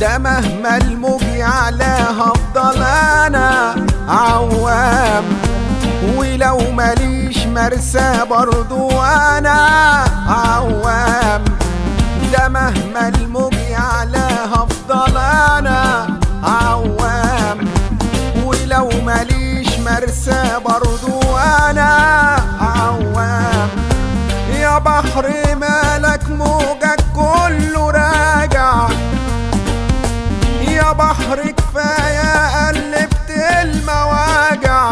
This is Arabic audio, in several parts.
ده مهما الموج يعلاها افضل انا عوام، ولو ماليش مرسى برضو انا عوام. ده مهما الموج يعلاها افضل انا عوام، ولو ماليش مرسى برضو انا عوام. يا بحر مالك موجك كله راجع، يا بحر كفاية قلبت المواجع.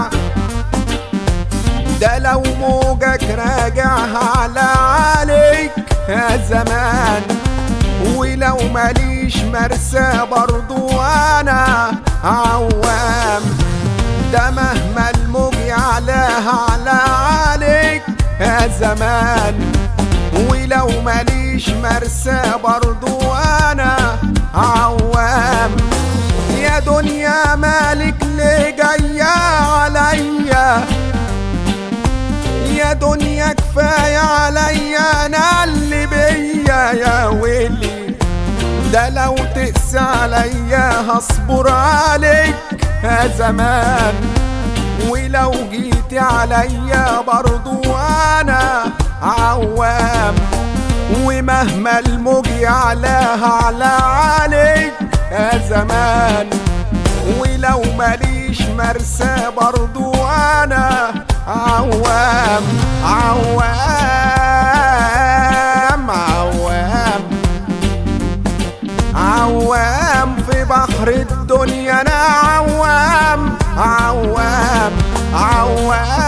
ده لو موجك راجع على عليك يا زمان، ولو ماليش مرسى برضو انا عوام. ده مهما الموج يعلاها على عليك يا زمان، ولو ماليش مرسى برضو انا عوام. يا دنيا مالك ليه جاية عليا، يا دنيا كفاية عليا انا اللي بيا يا ويلي. ده لو تقسى عليا هصبر عليك يا زمان، ولو جيت عليا برضو انا عوام. ومهما الموج يعلاها على عليك يا زمان، ولو ماليش مرسى برضو انا عوام عوام عوام عوام. في بحر الدنيا انا عوام عوام عوام.